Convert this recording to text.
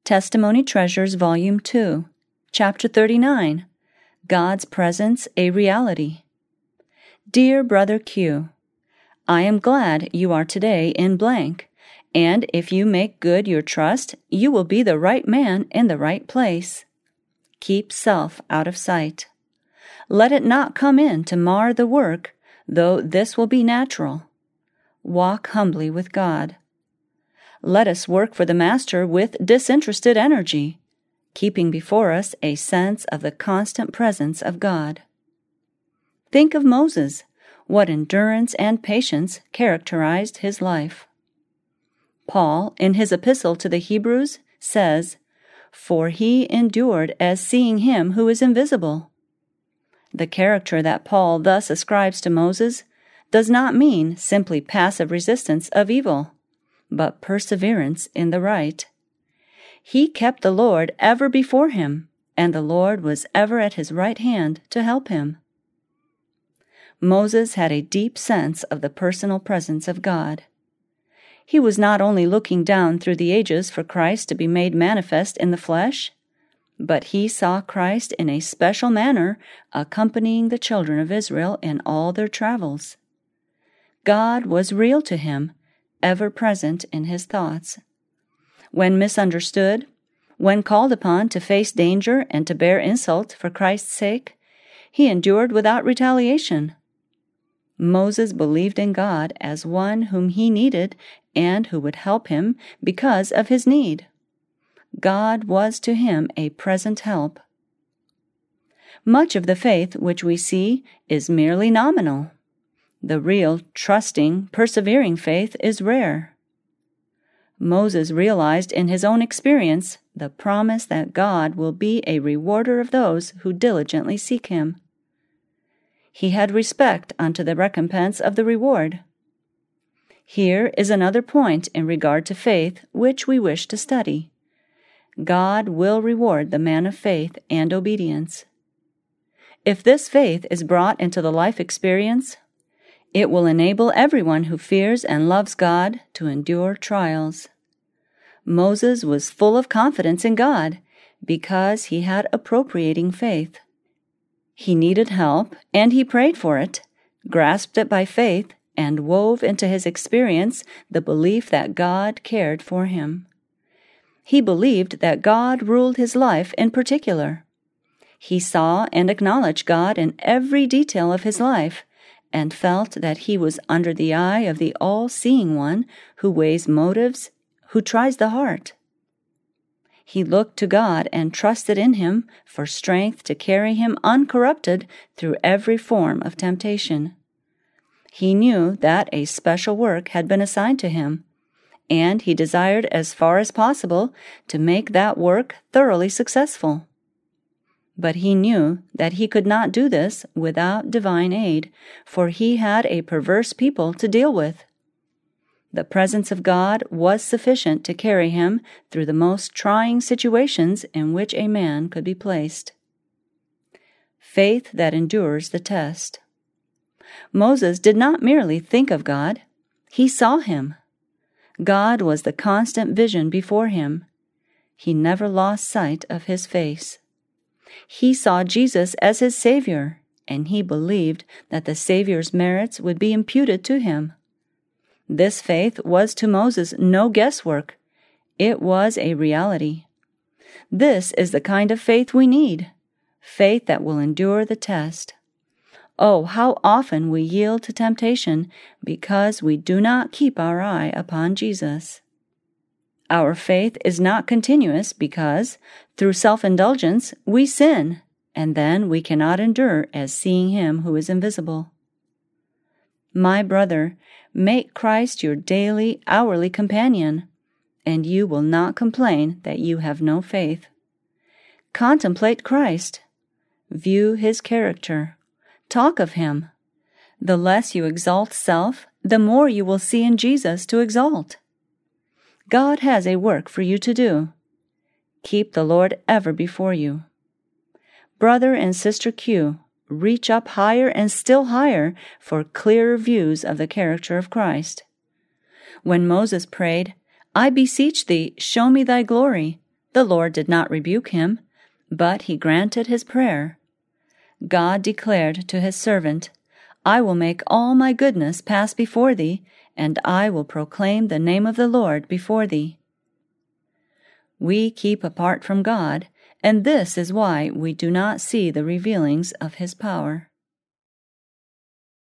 Testimony Treasures, Volume 2, Chapter 39, God's Presence a Reality. Dear Brother Q, I am glad you are today in blank, and if you make good your trust, you will be the right man in the right place. Keep self out of sight. Let it not come in to mar the work, though this will be natural. Walk humbly with God. Let us work for the Master with disinterested energy, keeping before us a sense of the constant presence of God. Think of Moses, what endurance and patience characterized his life. Paul, in his epistle to the Hebrews, says, "For he endured as seeing him who is invisible." The character that Paul thus ascribes to Moses does not mean simply passive resistance of evil, but perseverance in the right. He kept the Lord ever before him, and the Lord was ever at his right hand to help him. Moses had a deep sense of the personal presence of God. He was not only looking down through the ages for Christ to be made manifest in the flesh, but he saw Christ in a special manner accompanying the children of Israel in all their travels. God was real to him, ever present in his thoughts. When misunderstood, when called upon to face danger and to bear insult for Christ's sake, he endured without retaliation. Moses believed in God as one whom he needed and who would help him because of his need. God was to him a present help. Much of the faith which we see is merely nominal. The real, trusting, persevering faith is rare. Moses realized in his own experience the promise that God will be a rewarder of those who diligently seek him. He had respect unto the recompense of the reward. Here is another point in regard to faith which we wish to study. God will reward the man of faith and obedience. If this faith is brought into the life experience, it will enable everyone who fears and loves God to endure trials. Moses was full of confidence in God because he had appropriating faith. He needed help, and he prayed for it, grasped it by faith, and wove into his experience the belief that God cared for him. He believed that God ruled his life in particular. He saw and acknowledged God in every detail of his life, and felt that he was under the eye of the all-seeing one who weighs motives, who tries the heart. He looked to God and trusted in him for strength to carry him uncorrupted through every form of temptation. He knew that a special work had been assigned to him, and he desired as far as possible to make that work thoroughly successful. But he knew that he could not do this without divine aid, for he had a perverse people to deal with. The presence of God was sufficient to carry him through the most trying situations in which a man could be placed. Faith that endures the test. Moses did not merely think of God, he saw him. God was the constant vision before him. He never lost sight of his face. He saw Jesus as his Savior, and he believed that the Savior's merits would be imputed to him. This faith was to Moses no guesswork. It was a reality. This is the kind of faith we need, faith that will endure the test. Oh, how often we yield to temptation because we do not keep our eye upon Jesus. Our faith is not continuous because, through self-indulgence, we sin, and then we cannot endure as seeing him who is invisible. My brother, make Christ your daily, hourly companion, and you will not complain that you have no faith. Contemplate Christ. View his character. Talk of him. The less you exalt self, the more you will see in Jesus to exalt. God has a work for you to do. Keep the Lord ever before you. Brother and Sister Q, reach up higher and still higher for clearer views of the character of Christ. When Moses prayed, "I beseech thee, show me thy glory," The Lord did not rebuke him, but he granted his prayer. God declared to his servant, "I will make all my goodness pass before thee, and I will proclaim the name of the Lord before thee." We keep apart from God, and this is why we do not see the revealings of his power.